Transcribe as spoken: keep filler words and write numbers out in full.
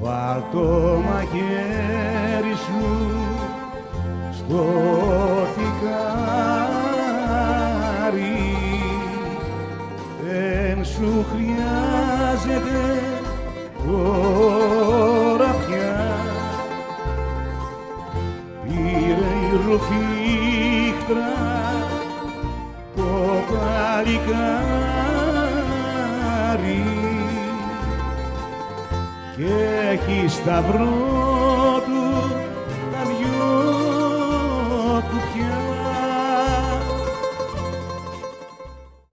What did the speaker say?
Βάλ' το μαχαίρι σου στο θικάρι, εν σου χρειάζεται τώρα πια. Πήρε η ρουφίχτρα το παλικάρι κι έχει σταυρό